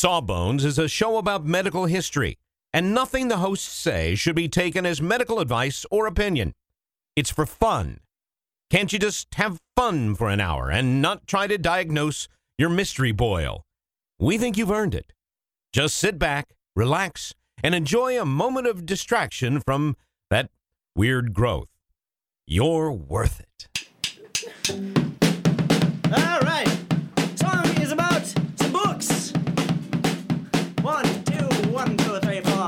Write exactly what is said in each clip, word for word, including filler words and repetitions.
Sawbones is a show about medical history, and nothing the hosts say should be taken as medical advice or opinion. It's for fun. Can't you just have fun for an hour and not try to diagnose your mystery boil? We think you've earned it. Just sit back, relax, and enjoy a moment of distraction from that weird growth. You're worth it. All right. Song is about some books. One, two, one, two, three, four.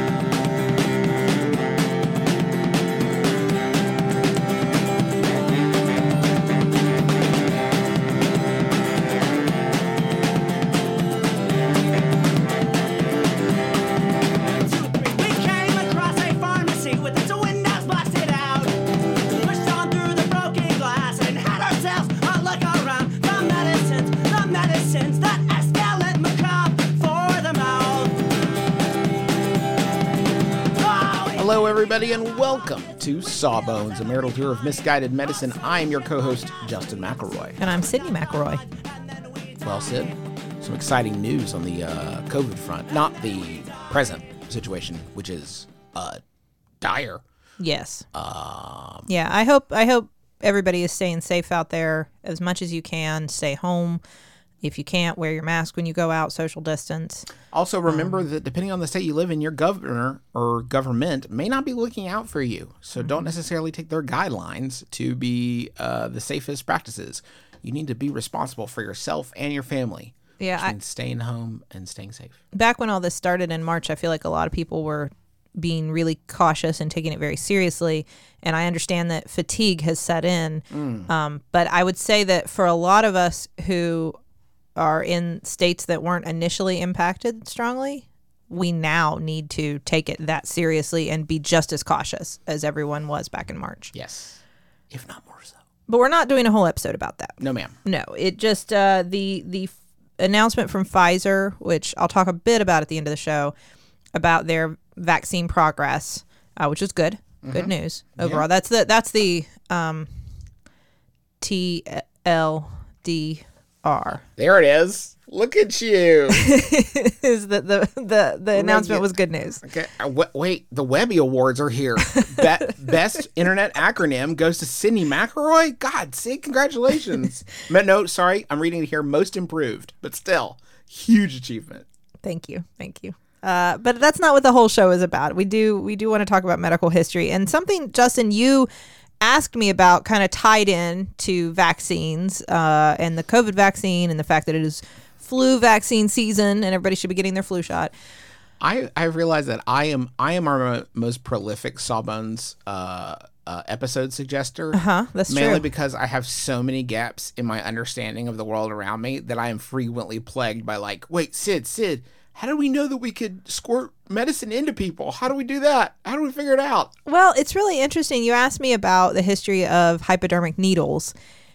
Hello, everybody, and welcome to Sawbones, a marital tour of misguided medicine. I am your co-host, Justin McElroy. And I'm Sydney McElroy. Well, Sid, some exciting news on the uh, COVID front. Not the present situation, which is uh, dire. Yes. Um, yeah, I hope I hope everybody is staying safe out there as much as you can. Stay home. If you can't, wear your mask when you go out, social distance. Also, remember um, that depending on the state you live in, your governor or government may not be looking out for you. So don't necessarily take their guidelines to be uh, the safest practices. You need to be responsible for yourself and your family. Yeah, which I, means staying home and staying safe. Back when all this started in March, I feel like a lot of people were being really cautious and taking it very seriously. And I understand that fatigue has set in. Mm. Um, but I would say that for a lot of us who are in states that weren't initially impacted strongly, we now need to take it that seriously and be just as cautious as everyone was back in March. Yes, if not more so. But we're not doing a whole episode about that. No, ma'am. No, it just, uh, the, the f- announcement from Pfizer, which I'll talk a bit about at the end of the show, about their vaccine progress, uh, which is good. Mm-hmm. Good news overall. Yeah. That's the, that's the um, T L D R. There it is. Look at you. Is that the the the announcement was good news? Okay. Uh, w- wait, the Webby Awards are here. Be- best internet acronym goes to Sydney McElroy. God, Sid, congratulations. No, sorry, I'm reading it here. Most improved, but still, huge achievement. Thank you, thank you. Uh, but that's not what the whole show is about. We do we do want to talk about medical history and something, Justin, you asked me about, kind of tied in to vaccines uh, and the COVID vaccine and the fact that it is flu vaccine season and everybody should be getting their flu shot. I, I realize that I am I am our most prolific Sawbones uh, uh, episode suggester. Uh-huh, that's mainly true. because I have so many gaps in my understanding of the world around me that I am frequently plagued by like, wait, Sid, Sid, how do we know that we could squirt medicine into people? How do we do that? How do we figure it out? Well, it's really interesting. You asked me about the history of hypodermic needles,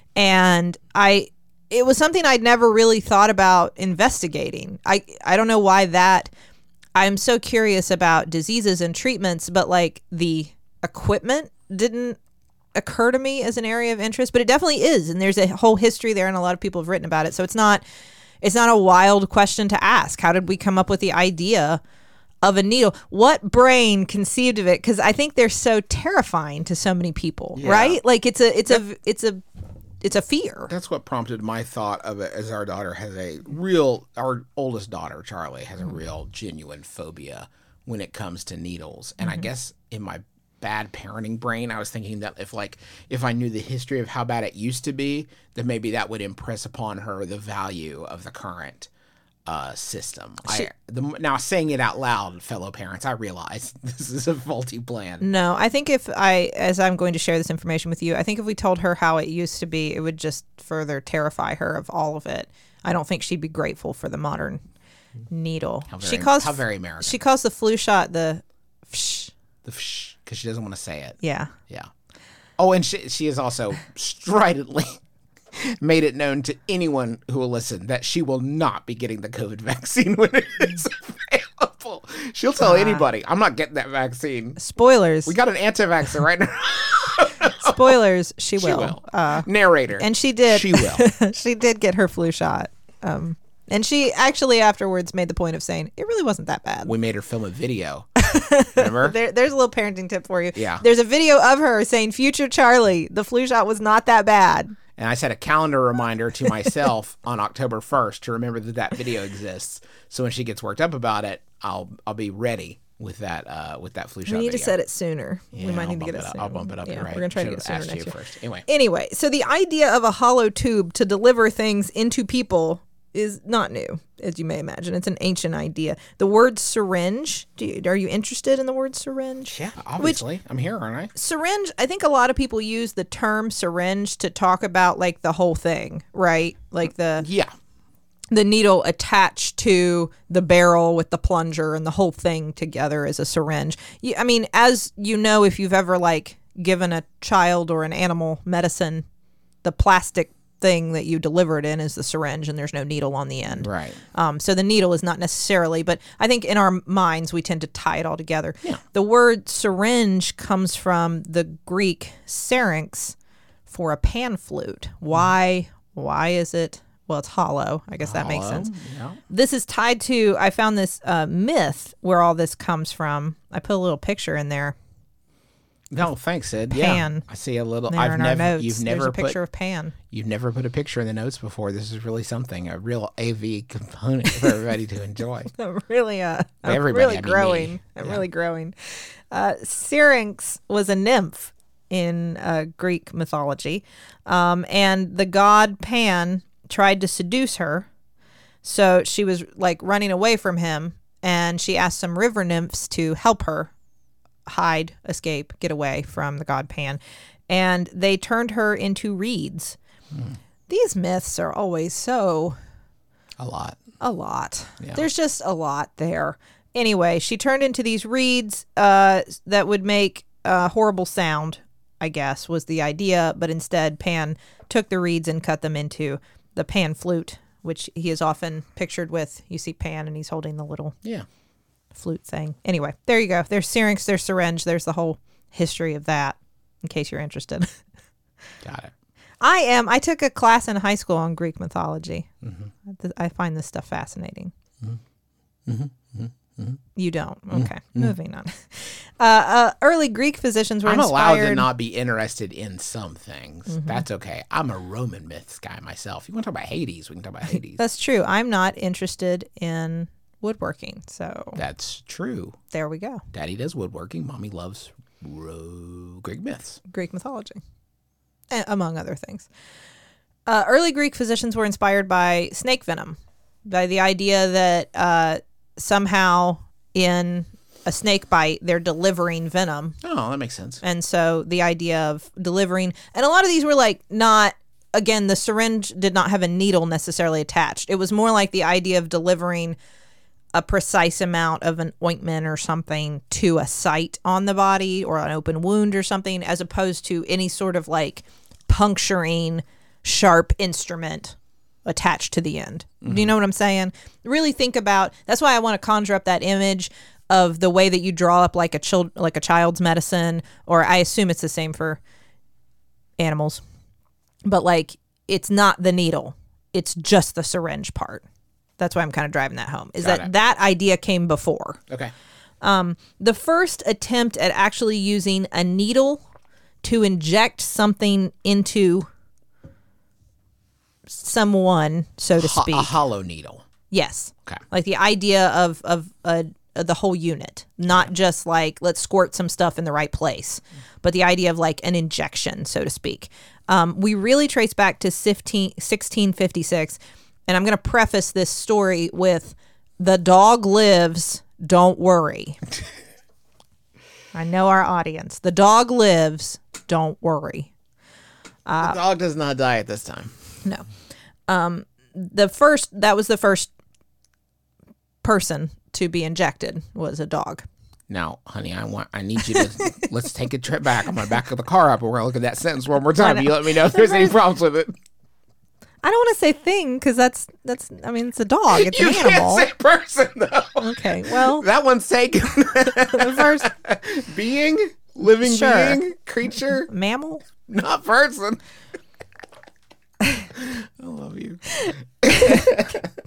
and I it was something I'd never really thought about investigating. I, I don't know why that. I'm so curious about diseases and treatments, but like the equipment didn't occur to me as an area of interest, but it definitely is. And there's a whole history there, and a lot of people have written about it. So it's not It's not a wild question to ask. How did we come up with the idea of a needle? What brain conceived of it? Because I think they're so terrifying to so many people, yeah. right? Like it's a, it's a, it's a, it's a fear. That's what prompted my thought of it. As our daughter has a real, our oldest daughter Charlie has a real genuine phobia when it comes to needles, and mm-hmm. I guess in my bad parenting brain, I was thinking that if like if I knew the history of how bad it used to be, then maybe that would impress upon her the value of the current uh, system. She, I, the, now saying it out loud, fellow parents, I realize this is a faulty plan. No, I think if I, as I'm going to share this information with you, I think if we told her how it used to be, it would just further terrify her of all of it. I don't think she'd be grateful for the modern needle. How very, she calls how very American. She calls the flu shot the fsh. The fsh. Because she doesn't want to say it. Yeah. Yeah. Oh, and she she has also stridently made it known to anyone who will listen that she will not be getting the COVID vaccine when it is available. She'll tell uh, anybody, I'm not getting that vaccine. Spoilers. We got an anti-vaxxer right now. Spoilers, she will. She will. Uh, Narrator. And she did. She will. She did get her flu shot. Um, And she actually afterwards made the point of saying, it really wasn't that bad. We made her film a video. Remember? There, there's a little parenting tip for you. Yeah. There's a video of her saying, future Charlie, the flu shot was not that bad. And I set a calendar reminder to myself on October first to remember that that video exists. So when she gets worked up about it, I'll I'll be ready with that uh, with that flu shot We need video. to set it sooner. Yeah, we might I'll need to get bump it up. sooner. I'll bump it up. Yeah, You're right. we're going to try to get it Should've sooner asked next you year. first. Anyway. Anyway, so the idea of a hollow tube to deliver things into people is not new, as you may imagine. It's an ancient idea. The word syringe, do you, are you interested in the word syringe? Yeah, obviously. I'm here, aren't I? Syringe, I think a lot of people use the term syringe to talk about like the whole thing, right? Like the Yeah. the needle attached to the barrel with the plunger and the whole thing together is a syringe. You, I mean, as you know, if you've ever like given a child or an animal medicine, the plastic thing that you deliver it in is the syringe and there's no needle on the end. Right. Um, so the needle is not necessarily, but I think in our minds we tend to tie it all together. Yeah. The word syringe comes from the Greek syrinx for a pan flute. Why? Why is it? Well, it's hollow. I guess that makes Hollow, sense. Yeah. This is tied to, I found this uh, myth where all this comes from. I put a little picture in there. No, thanks, Sid. Pan. Yeah. I see a little. There I've in never. our notes. You've There's never a picture put. of Pan. You've never put a picture in the notes before. This is really something. A real A V component for everybody to enjoy. I'm really, uh, By I'm everybody, really I mean me. growing. I'm Yeah. really growing. Uh, Syrinx was a nymph in uh, Greek mythology, um, and the god Pan tried to seduce her. So she was like running away from him, and she asked some river nymphs to help her hide, escape, get away from the god Pan, and they turned her into reeds. Hmm. These myths are always so A lot. a lot. Yeah. There's just a lot there. Anyway, she turned into these reeds uh, that would make a horrible sound, I guess, was the idea. But instead, Pan took the reeds and cut them into the pan flute, which he is often pictured with. You see Pan and he's holding the little Yeah. flute thing. Anyway, there you go. There's syrinx, there's syringe, there's the whole history of that, in case you're interested. Got it. I am. I took a class in high school on Greek mythology. Mm-hmm. I find this stuff fascinating. Mm-hmm. Mm-hmm. Mm-hmm. You don't. Okay. Moving on. Uh, uh, early Greek physicians were I'm inspired. allowed to not be interested in some things. Mm-hmm. That's okay. I'm a Roman myths guy myself. You want to talk about Hades? We can talk about Hades. That's true. I'm not interested in woodworking. So That's true. there we go. Daddy does woodworking. Mommy loves ro- Greek myths. Greek mythology, a- among other things. Uh, early Greek physicians were inspired by snake venom, by the idea that uh, somehow in a snake bite, they're delivering venom. Oh, that makes sense. And so the idea of delivering, and a lot of these were like not, again, the syringe did not have a needle necessarily attached. It was more like the idea of delivering a precise amount of an ointment or something to a site on the body or an open wound or something, as opposed to any sort of like puncturing sharp instrument attached to the end. Do you know what I'm saying? Really think about, that's why I want to conjure up that image of the way that you draw up like a child, like a child's medicine, or I assume it's the same for animals, but like it's not the needle, it's just the syringe part. That's why I'm kind of driving that home, is Got that it. that idea came before. Okay. Um, the first attempt at actually using a needle to inject something into someone, so to Ho- speak. a hollow needle. Yes. Okay. Like the idea of of uh, the whole unit, not just like let's squirt some stuff in the right place, but the idea of like an injection, so to speak. Um, we really trace back to sixteen fifty-six, and I'm going to preface this story with "The dog lives, don't worry." I know our audience. The dog lives, don't worry. the dog does not die at this time. No. Um, the first, that was the first person to be injected was a dog. Now, honey, I want I need you to let's take a trip back. I'm gonna back the car up and we're gonna look at that sentence one more time. You let me know if there's any problems with it. I don't want to say thing because that's, that's, I mean, it's a dog. It's You an animal. can't say person though. Okay, well, That one's taken. the first Being, living Sure. being, creature, mammal. not person. I love you.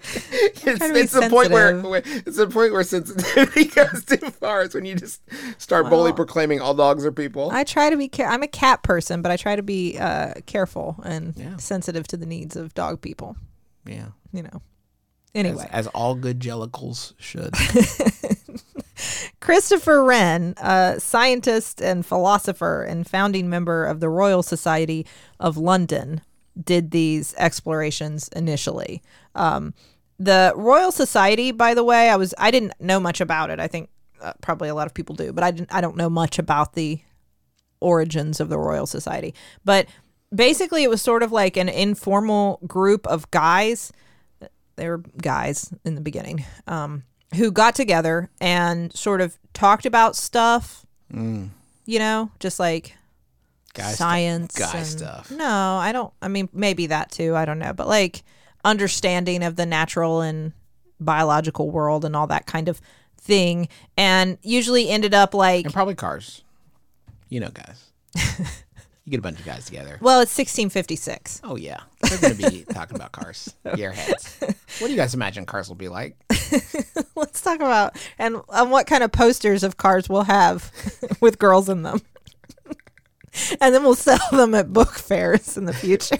it's, to be it's the point where, sensitive. where it's the point where sensitivity goes too far. It's when you just start boldly Well, proclaiming all dogs are people. I try to be. Care- I'm a cat person, but I try to be uh, careful and Yeah. sensitive to the needs of dog people. yeah. You know. As, Anyway, as all good jellicles should. Christopher Wren, a scientist and philosopher and founding member of the Royal Society of London, did these explorations initially. Um, the Royal Society, by the way, I was I didn't know much about it. I think uh, probably a lot of people do, but I didn't. I don't know much about the origins of the Royal Society. But basically, it was sort of like an informal group of guys. They were guys in the beginning um, who got together and sort of talked about stuff. Mm. You know, just like Guy stu- science, guy and- stuff. No, I don't. I mean, maybe that too. I don't know, but like understanding of the natural and biological world and all that kind of thing, and usually ended up like, And probably cars. You know, guys. You get a bunch of guys together. well, it's sixteen fifty-six. Oh, yeah. They're going to be talking about cars. Gearheads. What do you guys imagine cars will be like? Let's talk about and um, what kind of posters of cars we'll have with girls in them, and then we'll sell them at book fairs in the future.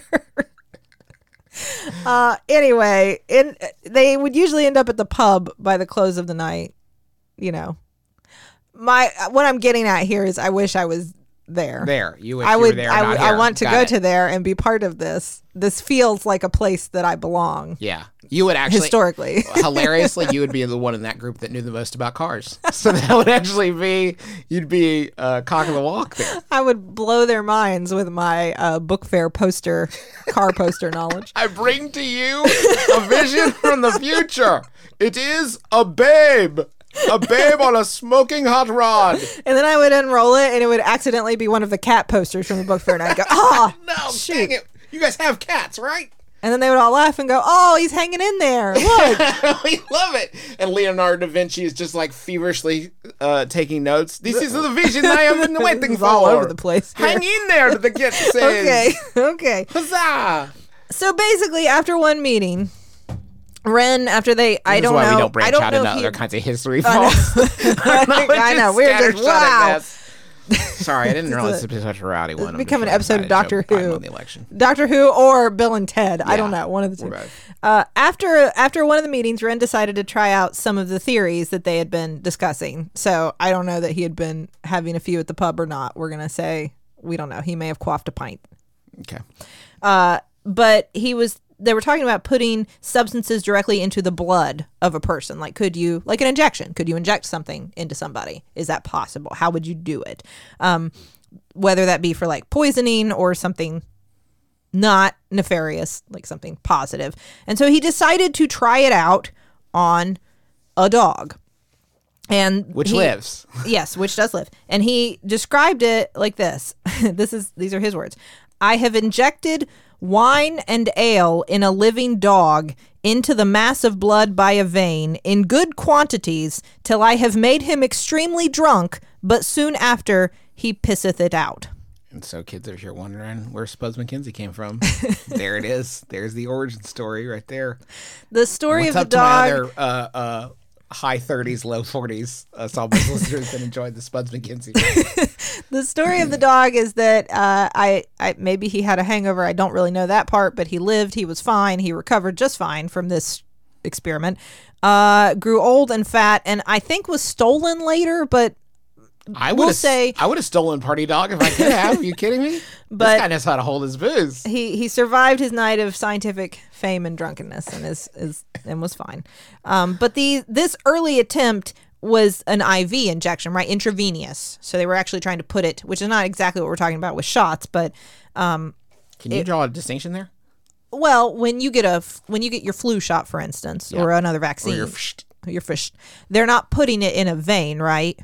uh, anyway, in they would usually end up at the pub by the close of the night. You know, my what I'm getting at here is I wish I was there. There. You wish I you would. were there, I, not would here. I want to Got go it. to there and be part of this. This feels like a place that I belong. Yeah. You would actually. Historically. Hilariously, you would be the one in that group that knew the most about cars. So that would actually be, you'd be uh, cock of the walk there. I would blow their minds with my uh, book fair poster, car poster knowledge. I bring to you a vision from the future. It is a babe. A babe on a smoking hot rod. And then I would unroll it, and it would accidentally be one of the cat posters from the book fair, and I'd go, "Oh, No, shoot!" dang it. You guys have cats, right? And then they would all laugh and go, "Oh, he's hanging in there! Look!" We love it. And Leonardo da Vinci is just like feverishly uh, taking notes. This is the vision I have been waiting It's for. all over the place here. Hang in there, the kid says. Okay, okay. Huzzah. So basically, after one meeting, Wren, after they, I This is don't why know, we don't I branch don't out know into if he other had- kinds of history I know. falls. I know, we're just wow. Sorry, I didn't This realize is this was such a rowdy one. I'm become just an really episode of excited to Doctor show Who. on the election. Doctor Who or Bill and Ted. I don't Yeah, know. One of the we're two. both. Uh, after after one of the meetings, Wren decided to try out some of the theories that they had been discussing. So I don't know that he had been having a few at the pub or not. We're gonna say we don't know. He may have quaffed a pint. Okay. Uh, but he was. They were talking about putting substances directly into the blood of a person. Like, could you, like an injection, could you inject something into somebody? Is that possible? How would you do it? Um, whether that be for like poisoning or something not nefarious, like something positive. And so he decided to try it out on a dog. And Which he- lives. Yes, which does live. And he described it like this. This is these are his words. I have injected wine and ale in a living dog into the mass of blood by a vein in good quantities till I have made him extremely drunk, but soon after he pisseth it out. And so, kids, if you're wondering where Spuds McKenzie came from, there it is. There's the origin story right there. The story What's of up the to my dog. other uh, uh, high thirties, low forties uh, Sawbones listeners that enjoyed the Spuds McKenzie? The story of the dog is that uh, I, I maybe he had a hangover. I don't really know that part, but he lived. He was fine. He recovered just fine from this experiment. Uh, grew old and fat, and I think was stolen later. But I We'll would say- I would have stolen Party Dog if I could have. Are you kidding me? But- this guy knows how to hold his booze. he he survived his night of scientific fame and drunkenness, and is is and was fine. Um, but the this early attempt was an I V injection, right, intravenous. So they were actually trying to put it, which is not exactly what we're talking about with shots, but um, Can you it- draw a distinction there? well, when you get a f- when you get your flu shot, for instance, or another Or vaccine, your your fish, they're not putting it in a vein, right?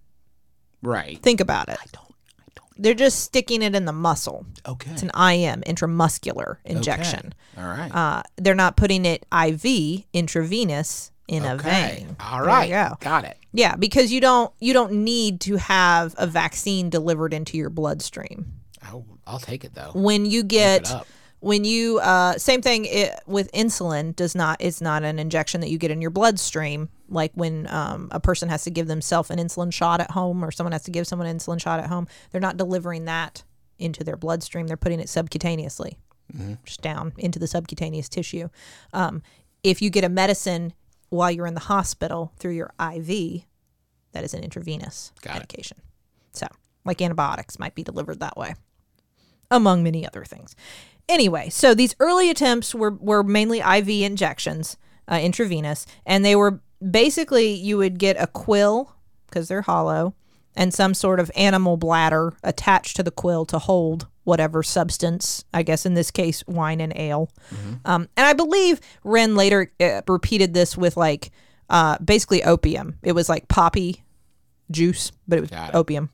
right. Think about it. I don't. I don't. They're just sticking it in the muscle. Okay. It's an I M, intramuscular injection. All right. Uh, they're not putting it I V, intravenous, in a okay. vein. All There right. you go. Got it. Yeah, because you don't you don't need to have a vaccine delivered into your bloodstream. I'll, I'll take it though. When you get it up. when you uh, same thing it, with insulin does not it's not an injection that you get in your bloodstream like when um, a person has to give themselves an insulin shot at home or someone has to give someone an insulin shot at home. They're not delivering that into their bloodstream. They're putting it subcutaneously, mm-hmm. just down into the subcutaneous tissue. Um, if you get a medicine while you're in the hospital through your I V, that is an intravenous Got medication. It. So like antibiotics might be delivered that way, among many other things. Anyway, so these early attempts were, were mainly I V injections, uh, intravenous, and they were basically you would get a quill, because they're hollow, and some sort of animal bladder attached to the quill to hold whatever substance, I guess in this case, wine and ale. Mm-hmm. Um, and I believe Wren later uh, repeated this with like uh, basically opium. It was like poppy juice, but it was Got it. opium.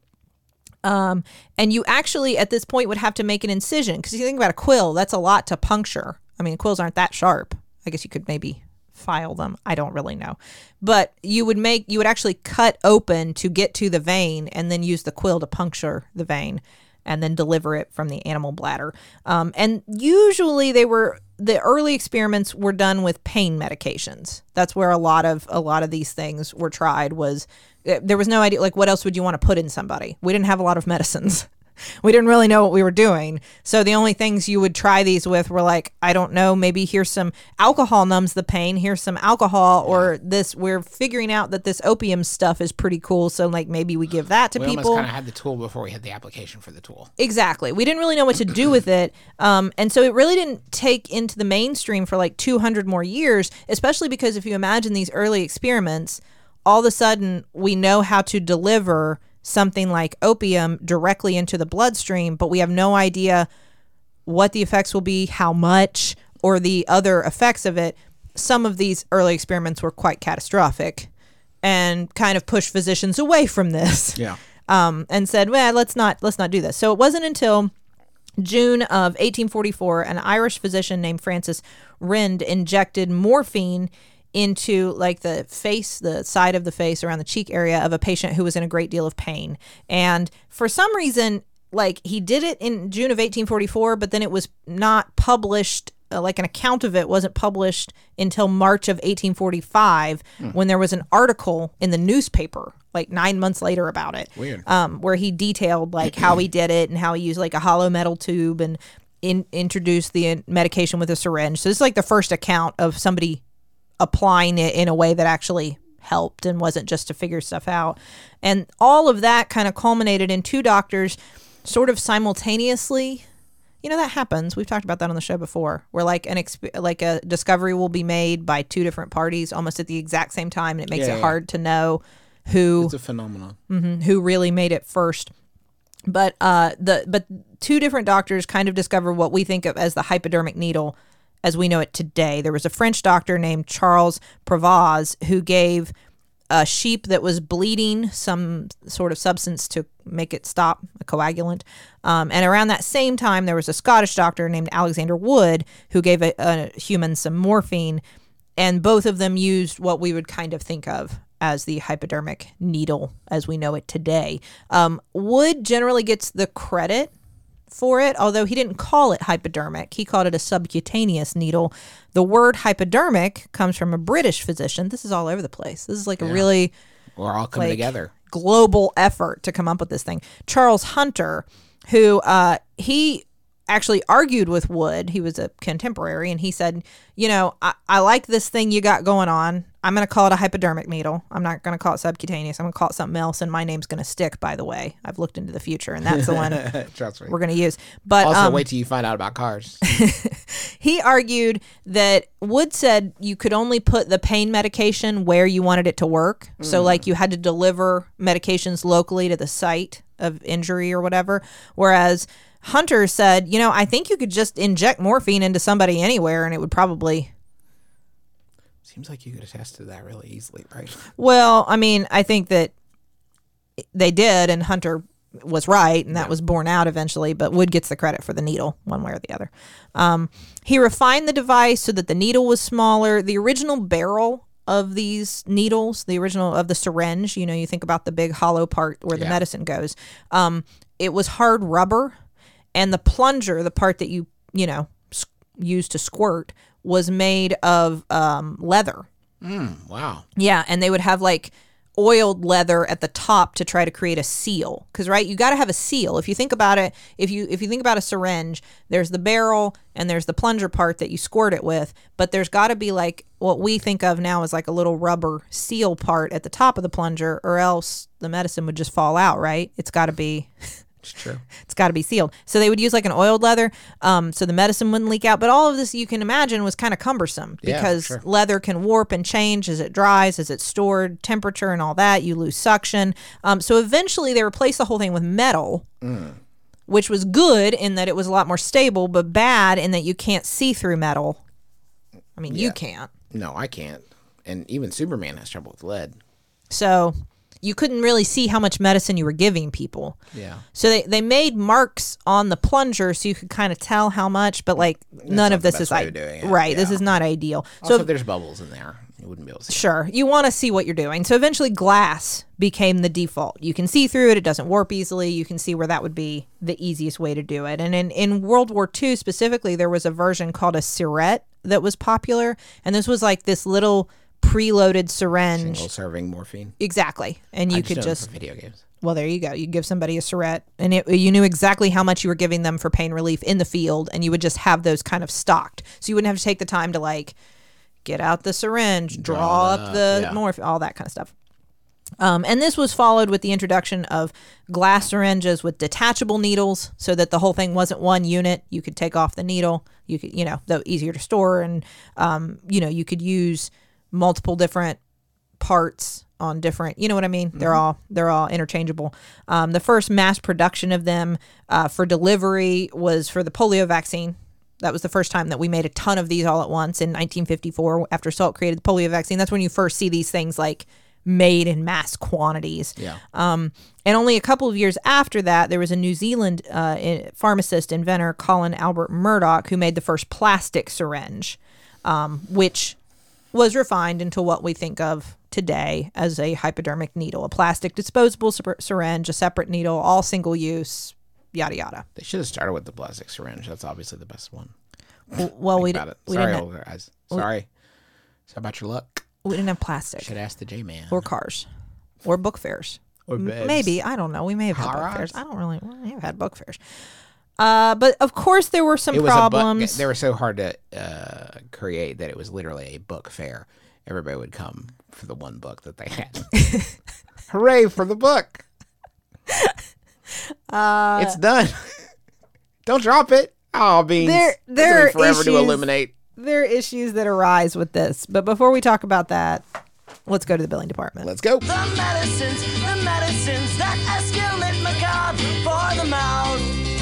Um, and you actually, at this point, would have to make an incision. Because you think about a quill, that's a lot to puncture. I mean, quills aren't that sharp. I guess you could maybe file them. I don't really know. But you would make, you would actually cut open to get to the vein and then use the quill to puncture the vein and then deliver it from the animal bladder. Um, and usually they were, the early experiments were done with pain medications. That's where a lot of, a lot of these things were tried was, there was no idea, like, what else would you want to put in somebody? We didn't have a lot of medicines. We didn't really know what we were doing. So the only things you would try these with were like, I don't know, maybe here's some alcohol numbs the pain. Here's some alcohol yeah. or this, we're figuring out that this opium stuff is pretty cool. So like maybe we give that to we people. We almost kind of had the tool before we had the application for the tool. Exactly. We didn't really know what to do with it. Um, and so it really didn't take into the mainstream for like two hundred more years, especially because if you imagine these early experiments, all of a sudden we know how to deliver something like opium directly into the bloodstream, but we have no idea what the effects will be, how much, or the other effects of it. Some of these early experiments were quite catastrophic and kind of pushed physicians away from this. Yeah. Um, and said, well, let's not, let's not do this. So it wasn't until June of eighteen forty-four, an Irish physician named Francis Rind injected morphine into like the face, the side of the face around the cheek area of a patient who was in a great deal of pain. And for some reason, like he did it in June of eighteen forty-four, but then it was not published, uh, like an account of it wasn't published until March of eighteen forty-five hmm. when there was an article in the newspaper like nine months later about it. Weird. Um, where he detailed like how he did it and how he used like a hollow metal tube and in, introduced the medication with a syringe. So this is like the first account of somebody applying it in a way that actually helped and wasn't just to figure stuff out. And all of that kind of culminated in two doctors sort of simultaneously. You know, that happens. We've talked about that on the show before, where like an exp- like a discovery will be made by two different parties almost at the exact same time, and it makes yeah, it yeah. hard to know who it's a phenomenon. Mm-hmm, who really made it first. But uh, the but two different doctors kind of discovered what we think of as the hypodermic needle as we know it today. There was a French doctor named Charles Prévost who gave a sheep that was bleeding some sort of substance to make it stop, a coagulant. Um, and around that same time, there was a Scottish doctor named Alexander Wood who gave a, a human some morphine. And both of them used what we would kind of think of as the hypodermic needle as we know it today. Um, Wood generally gets the credit for it, although he didn't call it hypodermic. He called it a subcutaneous needle. The word hypodermic comes from a British physician. This is all over the place. This is like yeah. a really We're all coming like, together. global effort to come up with this thing. Charles Hunter, who uh, he actually argued with Wood. He was a contemporary, and he said, you know, I, I like this thing you got going on. I'm going to call it a hypodermic needle. I'm not going to call it subcutaneous. I'm going to call it something else, and my name's going to stick, by the way. I've looked into the future, and that's the one Trust me. we're going to use. But Also, um, wait till you find out about cars. he argued that Wood said you could only put the pain medication where you wanted it to work. Mm. So, like, you had to deliver medications locally to the site of injury or whatever, whereas Hunter said, you know, I think you could just inject morphine into somebody anywhere and it would probably... Seems like you could attest to that really easily, right? Well, I mean, I think that they did, and Hunter was right, and that yeah. was borne out eventually, but Wood gets the credit for the needle one way or the other. Um, he refined the device so that the needle was smaller. The original barrel of these needles, the original of the syringe, you know, you think about the big hollow part where the yeah. medicine goes, um, it was hard rubber. And the plunger, the part that you, you know, used to squirt was made of um, leather. Mm, wow. Yeah, and they would have like oiled leather at the top to try to create a seal. Because right, you got to have a seal. If you think about it, if you if you think about a syringe, there's the barrel and there's the plunger part that you squirt it with, but there's got to be like what we think of now as like a little rubber seal part at the top of the plunger, or else the medicine would just fall out. Right? It's got to be. It's true. It's got to be sealed. So they would use like an oiled leather, um, so the medicine wouldn't leak out. But all of this, you can imagine, was kind of cumbersome Yeah, because sure. leather can warp and change as it dries, as it's stored, temperature and all that. You lose suction. Um, so eventually they replaced the whole thing with metal, Mm. which was good in that it was a lot more stable, but bad in that you can't see through metal. I mean, you Yeah. can't. No, I can't. And even Superman has trouble with lead. So you couldn't really see how much medicine you were giving people. Yeah. So they, they made marks on the plunger so you could kind of tell how much, but like none not of the this best is way I- of doing it, right. This yeah. is not ideal. Also, So if there's bubbles in there, you wouldn't be able to see. sure, you want to see what you're doing. So eventually glass became the default. You can see through it. It doesn't warp easily. You can see where that would be the easiest way to do it. And in, in World War Two specifically, there was a version called a Syrette that was popular. And this was like this little preloaded syringe. Single serving morphine. Exactly. And you I could know them just for video games. well, there you go. You give somebody a Syrette, and it, you knew exactly how much you were giving them for pain relief in the field, and you would just have those kind of stocked. So you wouldn't have to take the time to like get out the syringe, draw, Draw it up up, the yeah. morph, all that kind of stuff. Um, and this was followed with the introduction of glass syringes with detachable needles, so that the whole thing wasn't one unit. You could take off the needle. You could, you know, though easier to store, and um, you know, you could use multiple different parts on different, you know what I mean? They're all they're all interchangeable. Um, the first mass production of them uh, for delivery was for the polio vaccine. That was the first time that we made a ton of these all at once in nineteen fifty-four after Salk created the polio vaccine. That's when you first see these things like made in mass quantities. Yeah. Um, and only a couple of years after that, there was a New Zealand uh, in- pharmacist, inventor, Colin Albert Murdoch, who made the first plastic syringe, um, which was refined into what we think of today as a hypodermic needle, a plastic disposable syr- syringe, a separate needle, all single use, yada, yada. They should have started with the plastic syringe. That's obviously the best one. W- Well, we, Think d- about it. we, Sorry, didn't old guys. Sorry. How about your luck? have, we didn't have plastic Should ask the J-Man. or cars or book fairs. Or M- beds. Maybe. I don't know. We may have had Hot book fairs. rods? I don't really we may have had book fairs. Uh, but of course, there were some It was problems. a book. They were so hard to uh, create that it was literally a book fair. Everybody would come for the one book that they had. Hooray for the book! Uh, it's done. Don't drop it. Oh, beans. There- This there will are be forever to issues- illuminate. there are issues that arise with this. But before we talk about that, let's go to the billing department. Let's go. The medicines, the medicines that escalate macabre for the mouth.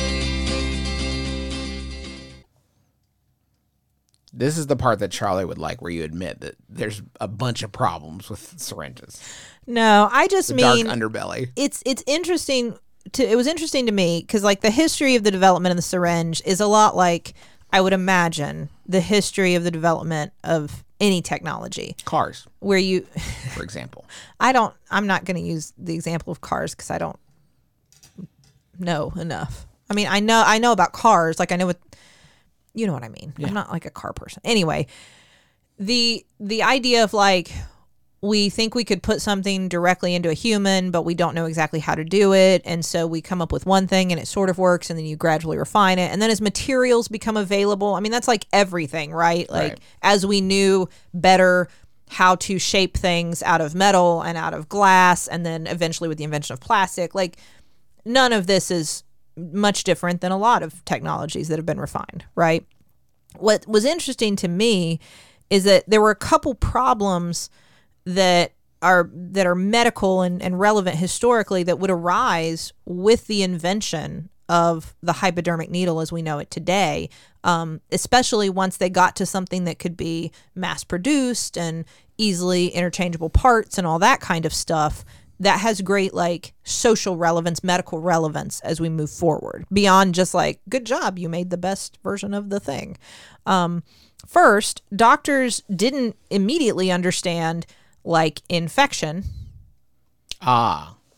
This is the part that Charlie would like, where you admit that there's a bunch of problems with syringes. No, I just The mean dark underbelly. it's it's interesting to it was interesting to me because like the history of the development of the syringe is a lot like I would imagine the history of the development of any technology Cars, where you for example. I don't I'm not going to use the example of cars because I don't know enough. I mean, I know I know about cars, like I know what you know what I mean. I'm not like a car person. Anyway, the the idea of like we think we could put something directly into a human, but we don't know exactly how to do it. And so we come up with one thing and it sort of works, and then you gradually refine it. And then as materials become available, I mean, that's like everything, right? Like Right. as we knew better how to shape things out of metal and out of glass, and then eventually with the invention of plastic, like none of this is much different than a lot of technologies that have been refined, right? What was interesting to me is that there were a couple problems that are that are medical and, and relevant historically that would arise with the invention of the hypodermic needle as we know it today, um, especially once they got to something that could be mass produced and easily interchangeable parts and all that kind of stuff. That has great like social relevance, medical relevance as we move forward beyond just like, good job, you made the best version of the thing. Um, first, doctors didn't immediately understand like infection. Ah,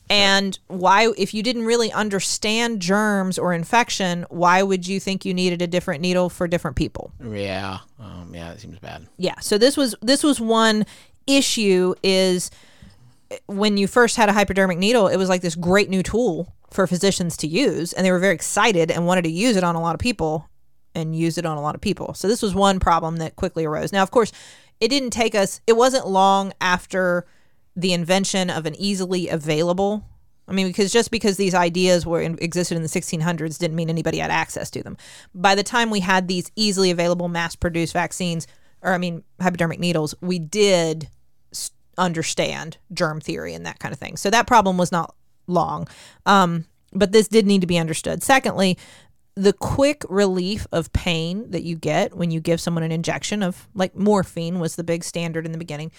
And why, if you didn't really understand germs or infection, why would you think you needed a different needle for different people? Yeah. Um, yeah, that seems bad. Yeah. So this was this was one issue is when you first had a hypodermic needle, it was like this great new tool for physicians to use, and they were very excited and wanted to use it on a lot of people and use it on a lot of people. So this was one problem that quickly arose. Now, of course, it didn't take us, it wasn't long after the invention of an easily available, I mean, because just because these ideas were in, existed in the sixteen hundreds didn't mean anybody had access to them. By the time we had these easily available mass-produced vaccines, or I mean, hypodermic needles, we did s- understand germ theory and that kind of thing. So that problem was not long, um, but this did need to be understood. Secondly, the quick relief of pain that you get when you give someone an injection of, like morphine was the big standard in the beginning,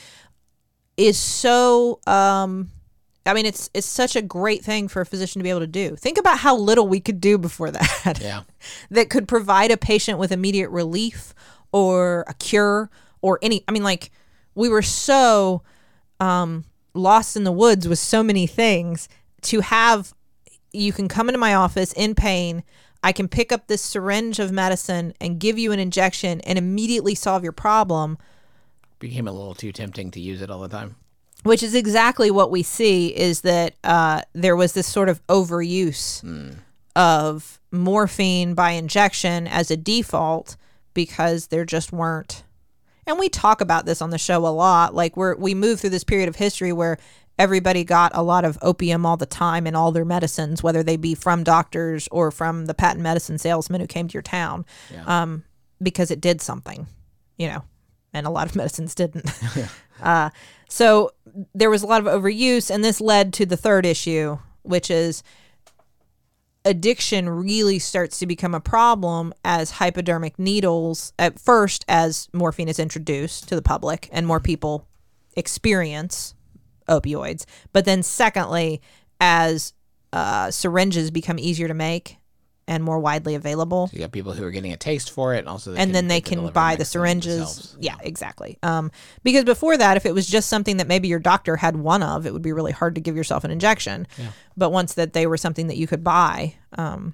is so, um, I mean, it's it's such a great thing for a physician to be able to do. Think about how little we could do before that. Yeah. That could provide a patient with immediate relief or a cure or any, I mean, like, we were so um, lost in the woods with so many things. To have, you can come into my office in pain, I can pick up this syringe of medicine and give you an injection and immediately solve your problem. Became a little too tempting to use it all the time. Which is exactly what we see, is that uh, there was this sort of overuse mm. of morphine by injection as a default because there just weren't. And we talk about this on the show a lot. Like we're we move through this period of history where everybody got a lot of opium all the time in all their medicines, whether they be from doctors or from the patent medicine salesman who came to your town, yeah. um, because it did something, you know. And a lot of medicines didn't. uh, so there was a lot of overuse, and this led to the third issue, which is addiction really starts to become a problem as hypodermic needles, at first as morphine is introduced to the public and more people experience opioids. But then secondly, as uh, syringes become easier to make and more widely available. So you got people who are getting a taste for it, and also they and can then they can buy the syringes. Yeah, exactly. Um, because before that, if it was just something that maybe your doctor had one of, it would be really hard to give yourself an injection. Yeah. But once that they were something that you could buy, um,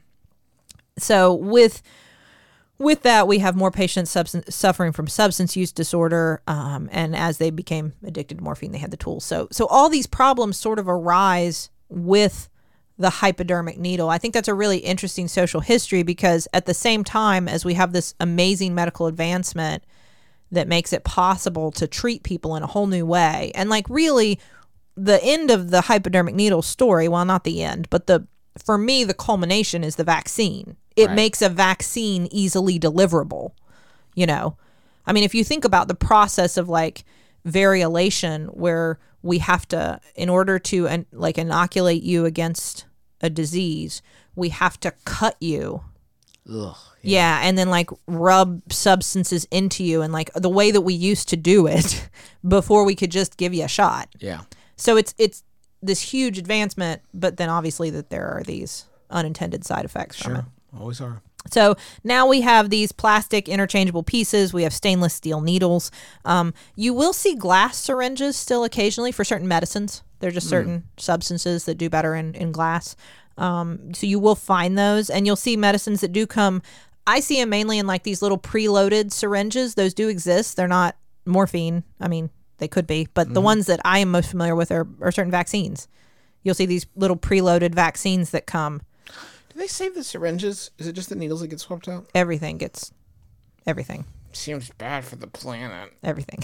so with with that, we have more patients substance, suffering from substance use disorder, um, and as they became addicted to morphine, they had the tools. So so all these problems sort of arise with the hypodermic needle. I think that's a really interesting social history, because at the same time as we have this amazing medical advancement that makes it possible to treat people in a whole new way, and like really the end of the hypodermic needle story, well, not the end, but the for me, the culmination is the vaccine. It right. makes a vaccine easily deliverable, you know? I mean, if you think about the process of like variolation, where we have to, in order to uh, like inoculate you against a disease, we have to cut you. Ugh, yeah. yeah, and then like rub substances into you, and like the way that we used to do it before we could just give you a shot. Yeah. So it's it's this huge advancement, but then obviously that there are these unintended side effects sure. from it. Always are. So now we have these plastic interchangeable pieces. We have stainless steel needles. Um, you will see glass syringes still occasionally for certain medicines. There are just certain mm. substances that do better in, in glass. Um, so you will find those, and you'll see medicines that do come. I see them mainly in like these little preloaded syringes. Those do exist. They're not morphine. I mean, they could be, but mm-hmm. the ones that I am most familiar with are, are certain vaccines. You'll see these little preloaded vaccines that come. Do they save the syringes? Is it just the needles that get swapped out? Everything gets, everything. Seems bad for the planet. Everything.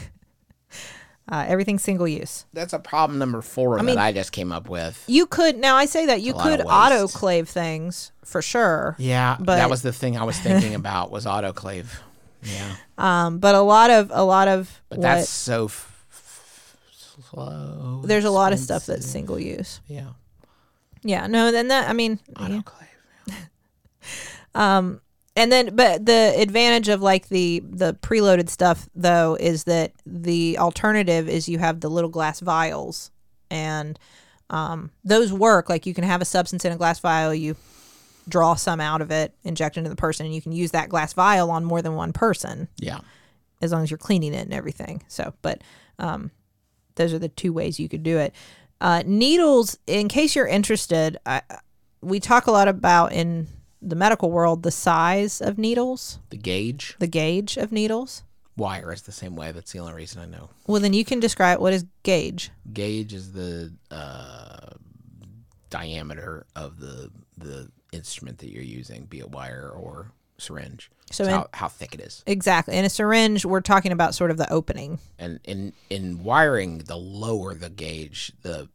uh, everything's single use. That's a problem number four I that mean, I just came up with. You could, now I say that, you could autoclave things for sure. Yeah, but that was the thing I was thinking about was autoclave. Yeah. Um, but a lot of, a lot of But what, that's so f- f- slow. There's a lot of stuff that's single use. Yeah. Yeah, no, then that, I mean. Autoclave. Yeah. um, and then, but the advantage of like the, the preloaded stuff though, is that the alternative is you have the little glass vials, and um, those work. Like you can have a substance in a glass vial, you draw some out of it, inject into the person, and you can use that glass vial on more than one person. Yeah. As long as you're cleaning it and everything. So, but um, those are the two ways you could do it. Uh, needles, in case you're interested, I, we talk a lot about in the medical world the size of needles, The gauge. the gauge of needles. Wire is the same way. That's the only reason I know. Well, then you can describe what is gauge. Gauge is the uh, diameter of the the instrument that you're using, be it wire or syringe. So It's in- how, how thick it is. Exactly. In a syringe, we're talking about sort of the opening. And in in wiring, the lower the gauge, the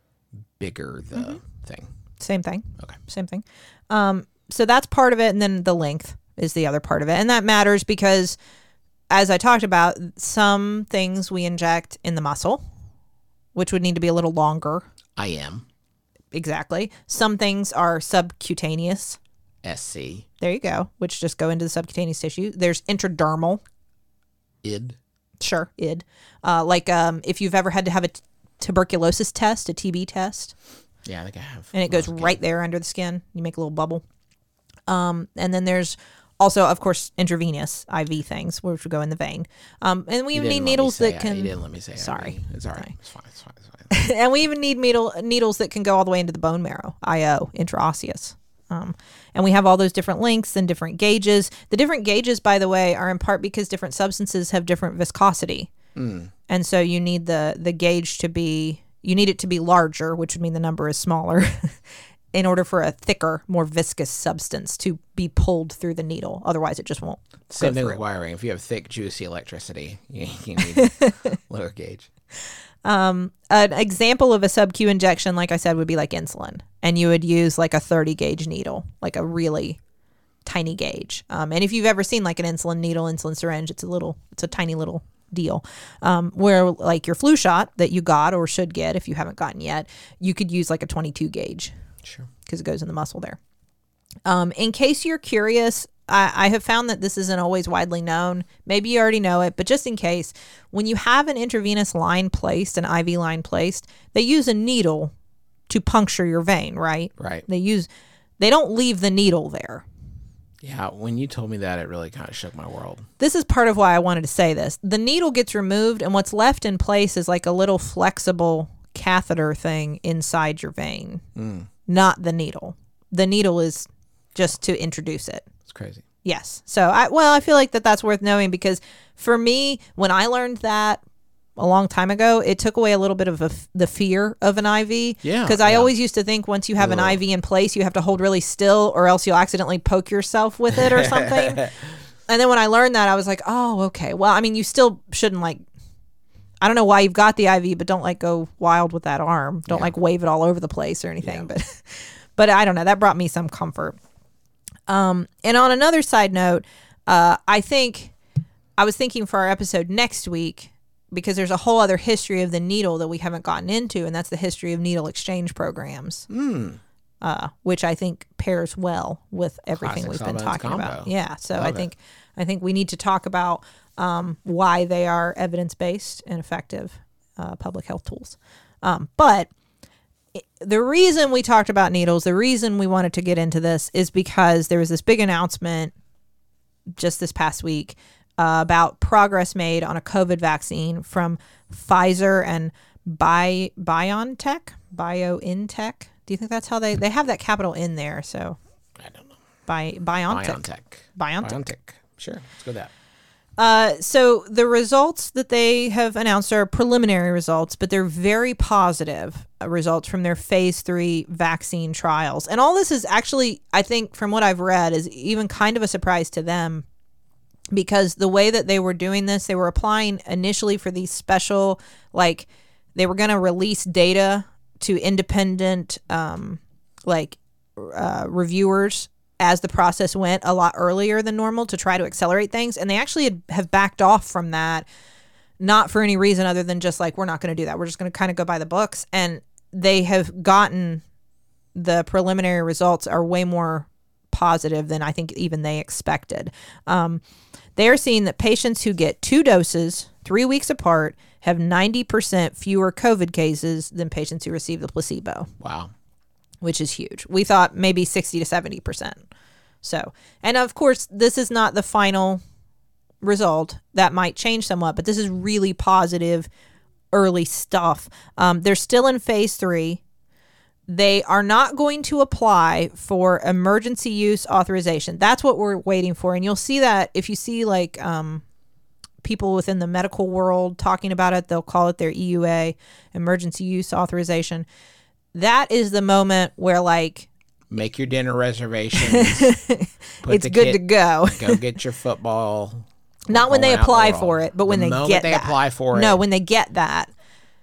bigger the Mm-hmm. thing. Same thing. Okay. Same thing. Um, so that's part of it, and then the length is the other part of it, and that matters because, as I talked about, some things we inject in the muscle, which would need to be a little longer. I am Exactly. Some things are subcutaneous. S C There you go. Which just go into the subcutaneous tissue. There's intradermal. I D. Sure, I D. Uh, like um, if you've ever had to have a t- tuberculosis test, a T B test, Yeah, I think I have. and it goes Okay. right there under the skin. You make a little bubble. Um, and then there's also, of course, intravenous I V things, which would go in the vein. Um, and we You even didn't need let me needles say that I- can. You didn't let me say. Sorry. I V. It's all right. Sorry. It's fine. It's fine. It's fine. And we even need needle, needles that can go all the way into the bone marrow, I O, intraosseous. Um, and we have all those different lengths and different gauges. The different gauges, by the way, are in part because different substances have different viscosity. Mm. And so you need the, the gauge to be, you need it to be larger, which would mean the number is smaller, in order for a thicker, more viscous substance to be pulled through the needle. Otherwise, it just won't Same go thing through. with wiring. If you have thick, juicy electricity, you, you need lower gauge. Um, an example of a sub-Q injection, like I said, would be like insulin. And you would use like a thirty gauge needle, like a really tiny gauge. Um, and if you've ever seen like an insulin needle, insulin syringe, it's a little, it's a tiny little deal. Um, where like your flu shot that you got or should get if you haven't gotten yet, you could use like a twenty-two gauge Sure. because it goes in the muscle there. Um, in case you're curious, I, I have found that this isn't always widely known. Maybe you already know it, but just in case, when you have an intravenous line placed, an I V line placed, they use a needle to puncture your vein, right? Right. They use, they don't leave the needle there. Yeah. When you told me that, it really kind of shook my world. This is part of why I wanted to say this. The needle gets removed, and what's left in place is like a little flexible catheter thing inside your vein, Mm. not the needle. The needle is just to introduce it. It's crazy. Yes. So I well, I feel like that that's worth knowing because for me, when I learned that a long time ago, it took away a little bit of a f the fear of an I V. Yeah, Because I yeah. always used to think once you have an Ugh. I V in place, you have to hold really still, or else you'll accidentally poke yourself with it or something. And then when I learned that, I was like, oh, okay. Well, I mean, you still shouldn't like. I don't know why you've got the I V, but don't like go wild with that arm. Don't Yeah. like wave it all over the place or anything. Yeah. But, but I don't know. That brought me some comfort. Um, and on another side note, uh, I think I was thinking for our episode next week, because there's a whole other history of the needle that we haven't gotten into, and that's the history of needle exchange programs, Mm. uh, which I think pairs well with everything Classic we've been Sawbones talking about. combo. Yeah, so I Love it. think I think we need to talk about um, why they are evidence based and effective uh, public health tools. Um, but the reason we talked about needles, the reason we wanted to get into this is because there was this big announcement just this past week uh, about progress made on a COVID vaccine from Pfizer and Bi BioNTech, BioNTech. Do you think that's how they, they have that capital in there? So I don't know. Bi BioNTech. BioNTech. BioNTech. BioNTech. Sure. Let's go with that. Uh, so the results that they have announced are preliminary results, but they're very positive uh, results from their phase three vaccine trials. And all this is actually, I think, from what I've read, is even kind of a surprise to them because the way that they were doing this, they were applying initially for these special, like they were going to release data to independent, um, like uh, reviewers as the process went a lot earlier than normal to try to accelerate things. And they actually had, have backed off from that, not for any reason other than just like, we're not going to do that. We're just going to kind of go by the books. And they have gotten, the preliminary results are way more positive than I think even they expected. Um, they are seeing that patients who get two doses three weeks apart have ninety percent fewer COVID cases than patients who receive the placebo, Wow. which is huge. We thought maybe sixty to seventy percent. So, and of course, this is not the final result. That might change somewhat, but this is really positive early stuff. Um, they're still in phase three. They are not going to apply for emergency use authorization. That's what we're waiting for. And you'll see that if you see like um, people within the medical world talking about it, they'll call it their E U A, emergency use authorization. That is the moment where like, make your dinner reservations. it's good kid, to go. Go get your football. Not when they Going out apply the for world. it, but when The they moment get they that. apply for No, it. when they get that.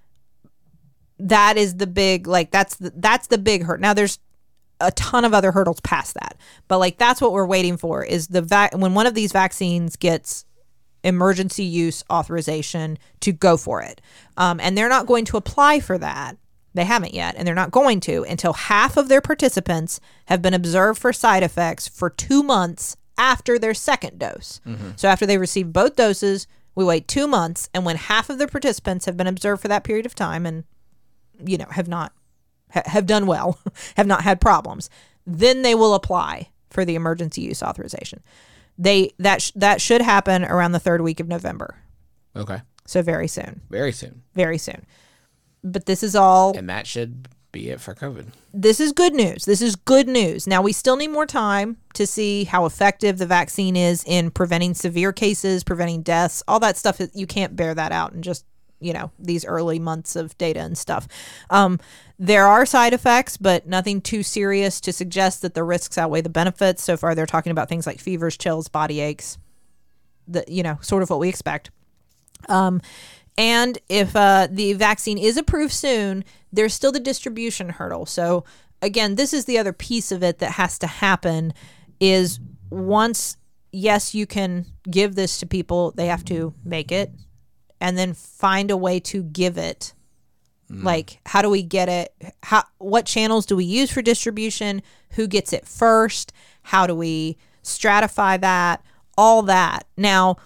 That is the big, like, that's the, that's the big hurt. Now, there's a ton of other hurdles past that. But, like, that's what we're waiting for is the vac- when one of these vaccines gets emergency use authorization to go for it. Um, and they're not going to apply for that. They haven't yet, and they're not going to until half of their participants have been observed for side effects for two months after their second dose. Mm-hmm. So after they receive both doses, we wait two months, and when half of the participants have been observed for that period of time and, you know, have not ha- have done well, have not had problems, then they will apply for the emergency use authorization. They that sh- that should happen around the third week of November. Okay. So very soon, Very soon. very soon. But this is all. And that should be it for COVID. This is good news. This is good news. Now, we still need more time to see how effective the vaccine is in preventing severe cases, preventing deaths, all that stuff. You can't bear that out in just, you know, these early months of data and stuff. Um, there are side effects, but nothing too serious to suggest that the risks outweigh the benefits. So far, they're talking about things like fevers, chills, body aches, the, you know, sort of what we expect. Um, And if uh, the vaccine is approved soon, there's still the distribution hurdle. So again, this is the other piece of it that has to happen is once, yes, you can give this to people, they have to make it and then find a way to give it. Mm. Like, how do we get it? How, what channels do we use for distribution? Who gets it first? How do we stratify that? All that. Now,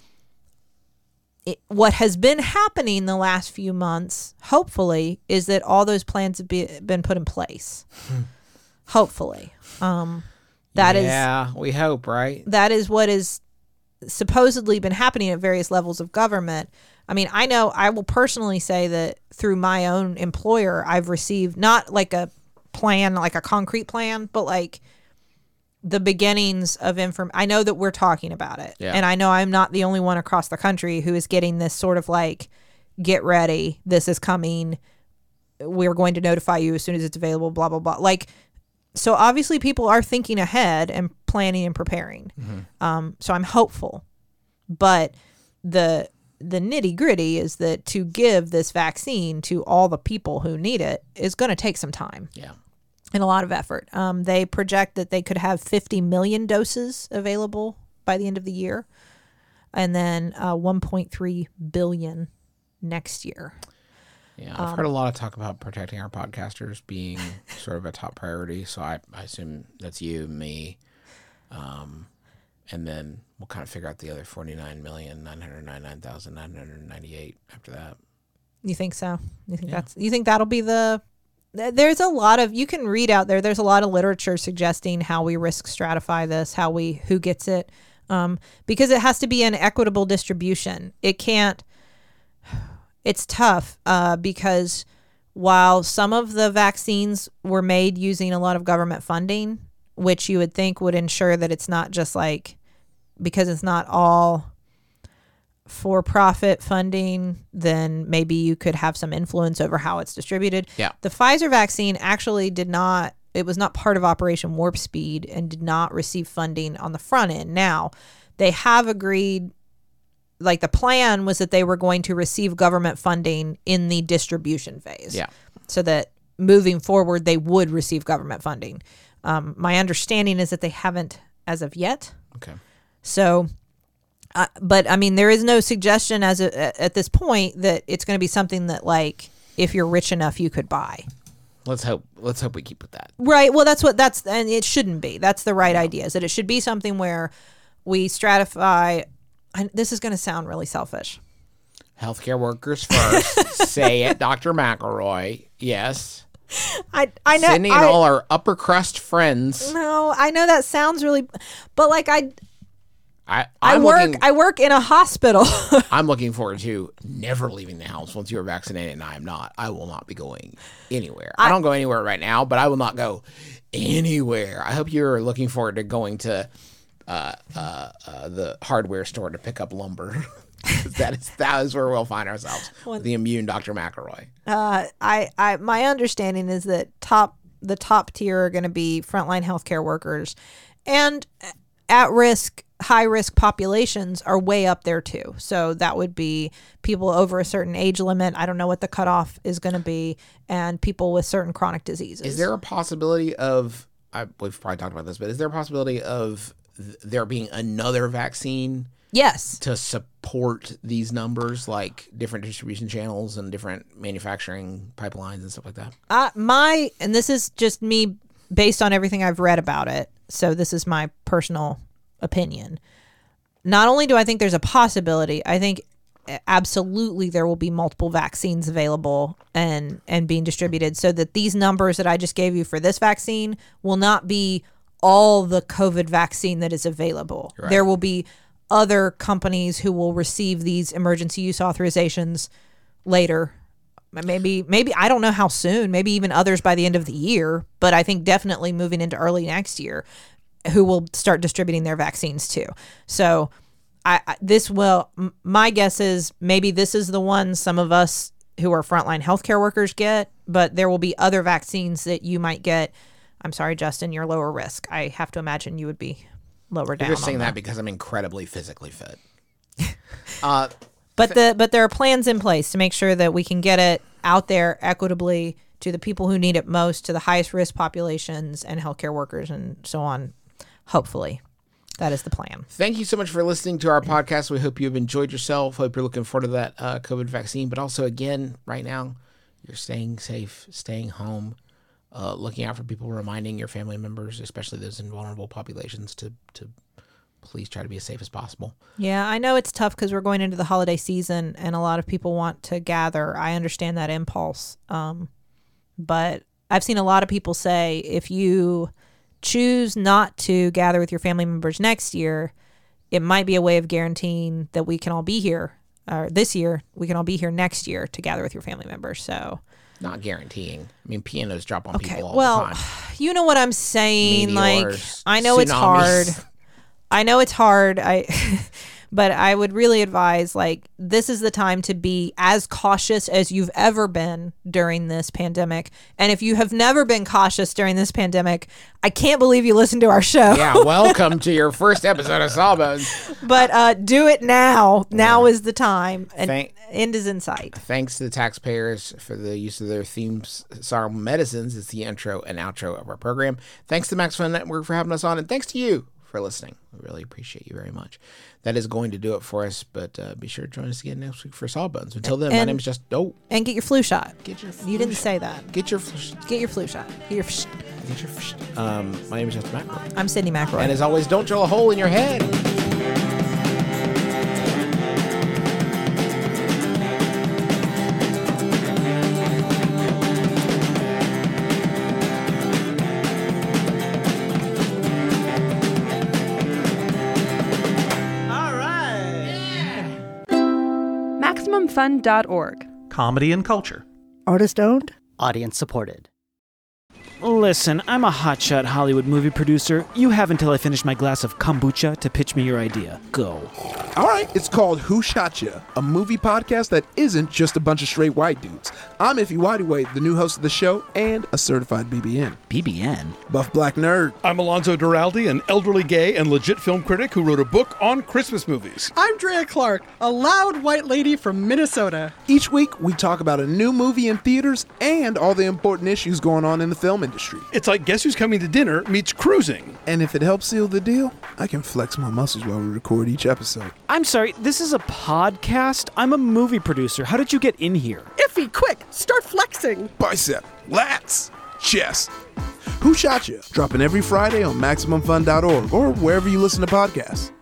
It, what has been happening the last few months, hopefully, is that all those plans have be, been put in place. Hopefully. Um, that is Yeah, we hope, right? that is what is supposedly been happening at various levels of government. I mean, I know I will personally say that through my own employer, I've received not like a plan, like a concrete plan, but like the beginnings of inform. I know that we're talking about it. Yeah. And I know I'm not the only one across the country who is getting this sort of like, get ready, this is coming, we're going to notify you as soon as it's available, blah, blah, blah. Like, so obviously people are thinking ahead and planning and preparing. Mm-hmm. Um, so I'm hopeful. But the the nitty gritty is that to give this vaccine to all the people who need it is going to take some time. Yeah. And a lot of effort. Um, they project that they could have fifty million doses available by the end of the year, and then uh, one point three billion next year. Yeah, I've um, heard a lot of talk about protecting our podcasters being sort of a top priority. So I, I assume that's you, me, um, and then we'll kind of figure out the other forty-nine million nine hundred ninety-nine thousand nine hundred ninety-eight after that. You think so? You think yeah. that's? You think that'll be the? There's a lot of, you can read out there, there's a lot of literature suggesting how we risk stratify this, how we, who gets it, um, because it has to be an equitable distribution. It can't, it's tough uh, because while some of the vaccines were made using a lot of government funding, which you would think would ensure that it's not just like, because it's not all for-profit funding, then maybe you could have some influence over how it's distributed. Yeah. The Pfizer vaccine actually did not, it was not part of Operation Warp Speed and did not receive funding on the front end. Now, they have agreed, like the plan was that they were going to receive government funding in the distribution phase. Yeah. So that moving forward, they would receive government funding. Um, my understanding is that they haven't as of yet. Okay. So... Uh, but I mean, there is no suggestion as a, at this point that it's going to be something that, like, if you're rich enough, you could buy. Let's hope. Let's hope we keep with that. Right. Well, that's what that's, and it shouldn't be. That's the right idea. Is that it should be something where we stratify. And this is going to sound really selfish. Healthcare workers first. Say it, Doctor McElroy. Yes. I I know. Sydney and I, all our upper crust friends. No, I know that sounds really, but like I. I I I'm work. looking- I work in a hospital. I'm looking forward to never leaving the house once you are vaccinated, and I am not. I will not be going anywhere. I, I don't go anywhere right now, but I will not go anywhere. I hope you're looking forward to going to uh, uh, uh, the hardware store to pick up lumber. that is that is where we'll find ourselves. With the immune Doctor McElroy. Uh, I, I, my understanding is that top the top tier are going to be frontline healthcare workers, and at risk, high risk populations are way up there too. So that would be people over a certain age limit. I don't know what the cutoff is going to be, and people with certain chronic diseases. Is there a possibility of? I, we've probably talked about this, but is there a possibility of th- there being another vaccine? Yes. To support these numbers, like different distribution channels and different manufacturing pipelines and stuff like that? Uh, my, and this is just me based on everything I've read about it. So this is my personal opinion. Not only do I think there's a possibility, I think absolutely there will be multiple vaccines available and, and being distributed, so that these numbers that I just gave you for this vaccine will not be all the COVID vaccine that is available. Right. There will be other companies who will receive these emergency use authorizations later. Maybe, maybe I don't know how soon, maybe even others by the end of the year, but I think definitely moving into early next year, who will start distributing their vaccines too. So I, I this will, m- my guess is maybe this is the one some of us who are frontline healthcare workers get, but there will be other vaccines that you might get. I'm sorry, Justin, you're lower risk. I have to imagine you would be lower down. You're just saying that, that because I'm incredibly physically fit. uh, but the but there are plans in place to make sure that we can get it out there equitably to the people who need it most, to the highest risk populations and healthcare workers and so on. Hopefully, that is the plan. Thank you so much for listening to our podcast. We hope you've enjoyed yourself. Hope you're looking forward to that uh, COVID vaccine. But also, again, right now, you're staying safe, staying home. Uh, looking out for people, reminding your family members, especially those in vulnerable populations, to to please try to be as safe as possible. Yeah, I know it's tough because we're going into the holiday season and a lot of people want to gather. I understand that impulse. Um, but I've seen a lot of people say if you choose not to gather with your family members next year, it might be a way of guaranteeing that we can all be here, or this year, we can all be here next year to gather with your family members. So... Not guaranteeing. I mean, pianos drop on okay, people all well, the time. You know what I'm saying. Meteors, like, I know tsunamis. it's hard. I know it's hard. I, but I would really advise, like, this is the time to be as cautious as you've ever been during this pandemic. And if you have never been cautious during this pandemic, I can't believe you listened to our show. Yeah, welcome to your first episode of Sawbones. But uh, do it now. Now yeah. is the time. And Thank- end is in sight. Thanks to the taxpayers for the use of their themes, Sorrow Medicines. It's the intro and outro of our program. Thanks to Max Fun Network for having us on, and thanks to you for listening. We really appreciate you very much. That is going to do it for us, but uh, be sure to join us again next week for Sawbones. Until then, and, my name is just oh, and get your flu shot. Get your flu you didn't shot. say that. Get your flu get your flu shot. Get your. F- get your. F- um, my name is Justin McElroy. I'm Sydney McElroy. And as always, don't drill a hole in your head. Maximum Fun dot org. Comedy and culture. Artist owned. Audience supported. Listen, I'm a hotshot Hollywood movie producer. You have until I finish my glass of kombucha to pitch me your idea. Go. All right, it's called Who Shot Ya, a movie podcast that isn't just a bunch of straight white dudes. I'm Iffy Whitey, the new host of the show and a certified B B N. B B N? Buff Black Nerd. I'm Alonzo Duralde, an elderly gay and legit film critic who wrote a book on Christmas movies. I'm Drea Clark, a loud white lady from Minnesota. Each week, we talk about a new movie in theaters and all the important issues going on in the film industry. It's like Guess Who's Coming to Dinner meets cruising. And if it helps seal the deal, I can flex my muscles while we record each episode. I'm sorry, this is a podcast? I'm a movie producer. How did you get in here? Iffy, quick, start flexing. Bicep, lats, chest. Who Shot Ya? Dropping every Friday on Maximum Fun dot org or wherever you listen to podcasts.